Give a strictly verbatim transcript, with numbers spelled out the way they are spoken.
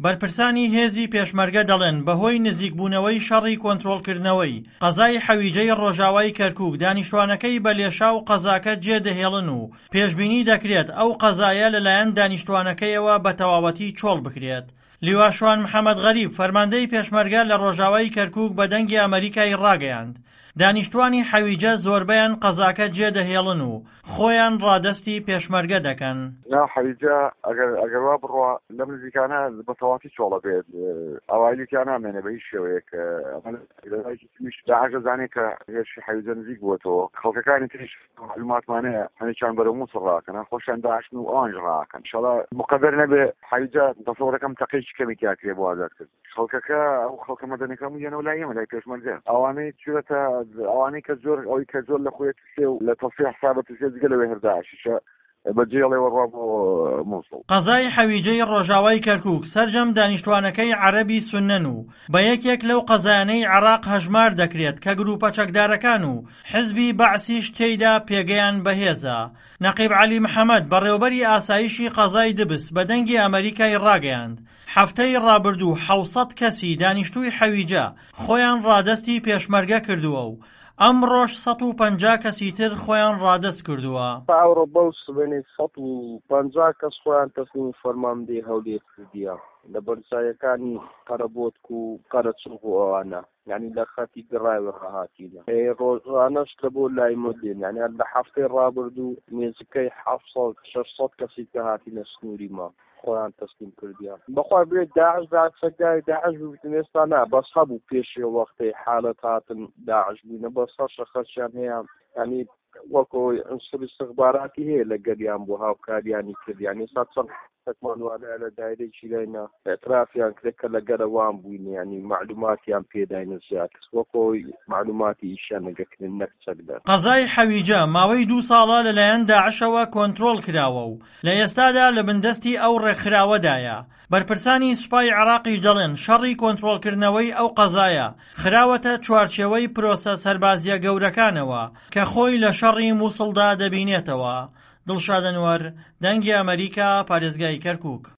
بەرپرسانی هێزی پێشمەرگە دەڵێن بەهۆی نزیکبوونەوەی شەڕی کۆنتڕۆڵکردنەوەی قەزای حەویجەی ڕۆژاوای کەرکووک دانیشتوانەکەی بە لێشا و قەزاکە جێدەهێڵن و پێشبینی دەکرێت ئەو قەزایە لەلایەن دانیشتوانەکەیەوە بە تەواوەتی چۆڵ بکرێت. لیواشوان محەممەد غەریب فەرماندەی پێشمەرگە لە ڕۆژاوای کەرکووک بە دەنگی ئەمریکای ڕاگەیاند دانیشتوانی حەویجە زۆربەیان قەزاکە جێدەهێڵن و خۆیان ڕادەستی پێشمەرگە دەکەن. نا حەویجە ئەگەر وا بڕوا لەم نزیکانە بە تەواوەتی چۆڵە بێت ئەوایلیان نامێنێ بە هیچ شێوەیەک ئەمەش داعش دەزانێت کە هێرشی حەویجە نزیک بووەتەوە خەڵکەکانی تریش معلوماتمانەیە هەنێکیان بەرەو مووسڵ ڕاکەن خۆشیان داعشن و ئەوانش ڕاکەن ئینشەڵا مقەدەر نەبێ حەویجە دەسەڵەتەکەم تەقەیەکی کەمێکی یاکرێ بۆ ئازاد کرد خەڵکەکە ئەو خەڵکە مەدەنیەکە هەموویانەوە لای ئێمە لای پێشمەرگە ئەوانەی چێتە ئەوانەی کە زۆر ئەوەی کە زۆر لە خۆیەت سێ و لە تەفسیح حسابەت سێ جگە لەوێ هەر داعشیشە بەجێڵێەوە ڕوا بۆ مووسڵ. قەزای حەویجەی ڕۆژاوای کەرکووک سەرجەم دانیشتوانەکەی عەرەبی سوننن و بە یەکێک لەو قەزایانەی عێراق هەژمار دەکرێت کە گروپە چەکدارەکان و حزبی بەعسیش تێیدا پێگەیان بەهێزە. نەقیب عەلی محەممەد بەڕێوەبەری ئاسایشی قەزای دبس بە دەنگی ئەمریکای ڕاگەیاند هەفتەی ڕابردوو حەوسەد کەسی دانیشتووی حەویجە خۆیان ڕادەستی پێشمەرگە کردووە و ئەمڕۆژ سەد و پەنجا کەسی تر خۆیان ڕادەست کردووە. ئەوڕۆ بەو سبەنێ سەد و پەنجا کەس خۆیان تەسلیمی فەرماندەی هەولێر کردیە لە بەرزایەکانی قەرەبۆتک و قەرەچوو بۆ ئەوانە یعنی لە خەتی گڕایوە هاتیە ڕۆژانەش لە بۆ لای مدێن یعنی لە هەفتەی ڕابردوو نێزەکەی حەفت شەش سەد کەسی کە هاتیە سنووری ما خۆیان تەسلیم کردیان بەخوا بێت داعش داچەکدای داعش بوویتن ئێستا نا بەس هەبوو پێشێ وەختەی حالەت هاتن داعش بووینە بەس هەر شەخەشیان هەیە ینی وەکەوەی ئەنسوری استخباراتی هەیە لە گەریان بۆ هاوکاریانی کرد یعنی ئێستا چەند تەکمانوانە لە دایرەیەکی لاینا ئێترافیان کرد کە لە گەرەوان بووین ینی معلوماتیان پێداینە زیاد وەکەوەی معلوماتی ئیشیان نەگەکردن نەک چەکدار. قەزای حەویجە ماوەی دوو ساڵە لەلایەن داعشەوە کۆنتڕۆڵ کراوە و لە ئێستادا لە بندەستی ئەو ڕێکخراوەدایە. بەرپرسانی سوپای عێراقیش دەڵێن شەڕی کۆنتڕۆڵکردنەوەی ئەو قەزایە خراوەتە چوارچێوەی پرۆسە سەربازیە گەورەکانەوە کە خۆی لە شەڕی مووسڵدا دەبینێتەوە. دڵشاد ئەنوەر، دەنگی ئەمریکا، پارێزگای کەرکووک.